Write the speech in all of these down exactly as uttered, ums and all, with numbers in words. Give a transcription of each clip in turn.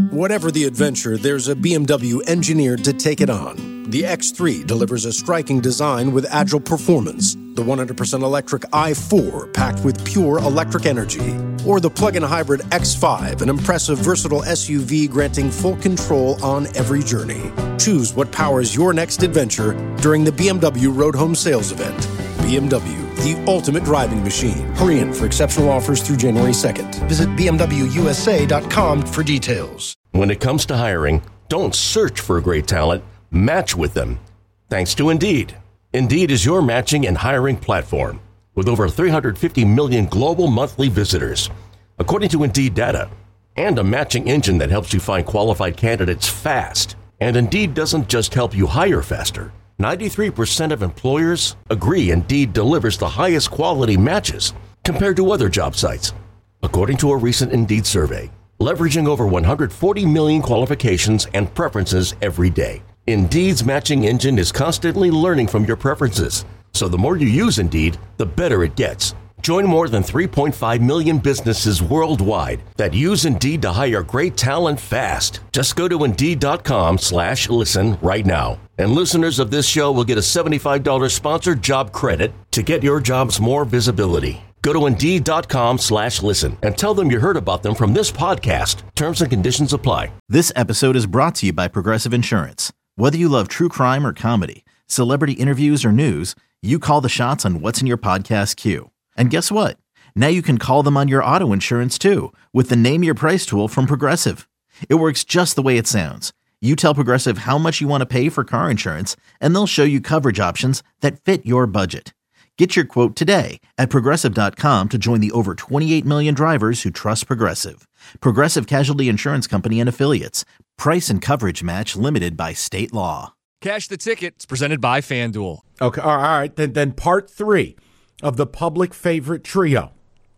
Whatever the adventure, there's a B M W engineered to take it on. The X three delivers a striking design with agile performance. The one hundred percent electric i four, packed with pure electric energy. Or the plug-in hybrid X five, an impressive, versatile S U V granting full control on every journey. Choose what powers your next adventure during the B M W Road Home Sales Event. B M W, the ultimate driving machine. Hurry in for exceptional offers through January second. Visit b m w u s a dot com for details. When it comes to hiring, don't search for great talent, match with them. Thanks to Indeed. Indeed is your matching and hiring platform with over three hundred fifty million global monthly visitors, according to Indeed data, and a matching engine that helps you find qualified candidates fast. And Indeed doesn't just help you hire faster. ninety-three percent of employers agree Indeed delivers the highest quality matches compared to other job sites, according to a recent Indeed survey, leveraging over one hundred forty million qualifications and preferences every day. Indeed's matching engine is constantly learning from your preferences, so the more you use Indeed, the better it gets. Join more than three point five million businesses worldwide that use Indeed to hire great talent fast. Just go to Indeed.com slash listen right now. And listeners of this show will get a seventy-five dollars sponsored job credit to get your jobs more visibility. Go to Indeed.com slash listen and tell them you heard about them from this podcast. Terms and conditions apply. This episode is brought to you by Progressive Insurance. Whether you love true crime or comedy, celebrity interviews or news, you call the shots on what's in your podcast queue. And guess what? Now you can call them on your auto insurance too with the Name Your Price tool from Progressive. It works just the way it sounds. You tell Progressive how much you want to pay for car insurance, and they'll show you coverage options that fit your budget. Get your quote today at Progressive dot com to join the over twenty-eight million drivers who trust Progressive. Progressive Casualty Insurance Company and Affiliates. Price and coverage match limited by state law. Cash the Ticket. It's presented by FanDuel. Okay, all right. Then, then part three of the public favorite trio.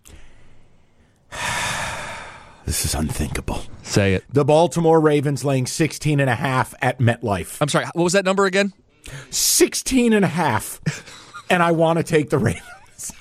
This is unthinkable. Say it. The Baltimore Ravens laying sixteen and a half at MetLife. I'm sorry, what was that number again? sixteen and a half. And I want to take the Ravens.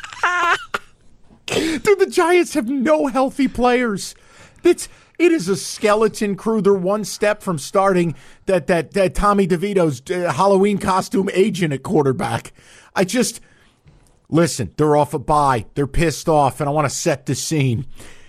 Dude, the Giants have no healthy players. It's, it is a skeleton crew. They're one step from starting that that, that Tommy DeVito's uh, Halloween costume agent at quarterback. I just, listen, they're off a bye. They're pissed off, and I want to set the scene.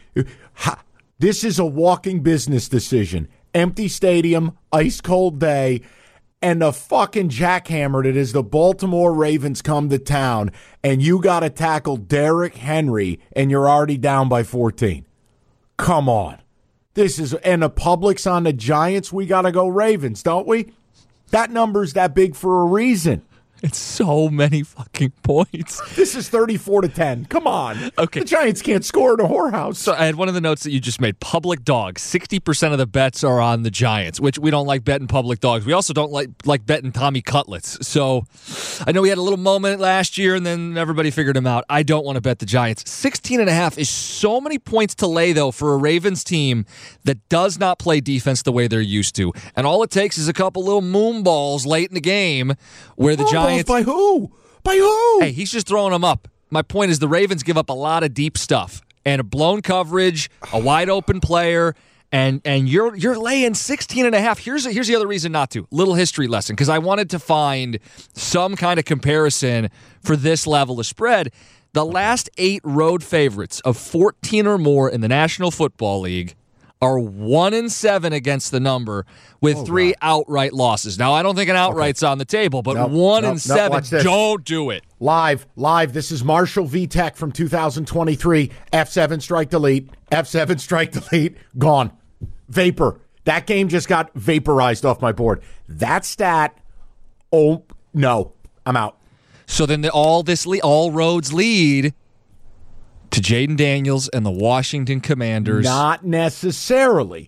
Ha, this is a walking business decision. Empty stadium, ice cold day. And the fucking jackhammer that is the Baltimore Ravens come to town, and you got to tackle Derrick Henry, and you're already down by fourteen. Come on. This is, and the public's on the Giants. We got to go Ravens, don't we? That number's that big for a reason. It's so many fucking points. This is thirty-four to ten. Come on. Okay. The Giants can't score in a whorehouse. So I had one of the notes that you just made. Public dogs. sixty percent of the bets are on the Giants, which we don't like betting public dogs. We also don't like like betting Tommy Cutlets. So I know we had a little moment last year, and then everybody figured him out. I don't want to bet the Giants. sixteen and a half is so many points to lay, though, for a Ravens team that does not play defense the way they're used to. And all it takes is a couple little moon balls late in the game where the moon Giants... By who? By who? Hey, he's just throwing them up. My point is the Ravens give up a lot of deep stuff and a blown coverage, a wide open player, and and you're you're laying sixteen and a half. Here's a, here's the other reason not to. Little history lesson, because I wanted to find some kind of comparison for this level of spread. The last eight road favorites of fourteen or more in the National Football League are one and seven against the number with oh, three God. outright losses. Now, I don't think an outright's okay. on the table, but nope, one nope, and seven, nope, don't do it. Live, live. This is Marshall V Tech from two thousand twenty-three. F seven strike delete. F seven strike delete. Gone. Vapor. That game just got vaporized off my board. That stat. Oh no, I'm out. So then, the, all this, le- all roads lead to Jaden Daniels and the Washington Commanders. Not necessarily.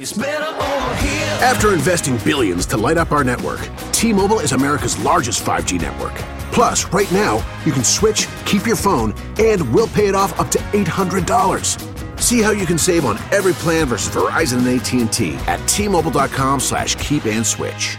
After investing billions to light up our network, T-Mobile is America's largest five G network. Plus, right now, you can switch, keep your phone, and we'll pay it off up to eight hundred dollars. See how you can save on every plan versus Verizon and A T and T at T-Mobile.com slash keep and switch.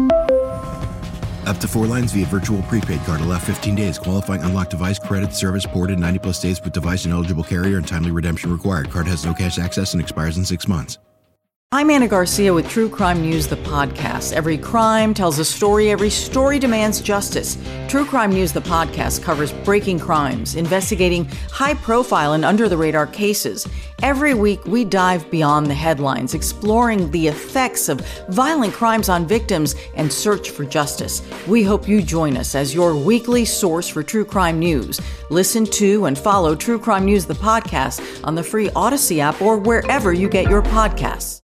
Up to four lines via virtual prepaid card. Allow fifteen days. Qualifying unlocked device credit service ported ninety plus days with device and eligible carrier and timely redemption required. Card has no cash access and expires in six months. I'm Anna Garcia with True Crime News, the podcast. Every crime tells a story. Every story demands justice. True Crime News, the podcast, covers breaking crimes, investigating high-profile and under-the-radar cases. Every week, we dive beyond the headlines, exploring the effects of violent crimes on victims and search for justice. We hope you join us as your weekly source for true crime news. Listen to and follow True Crime News, the podcast, on the free Odyssey app or wherever you get your podcasts.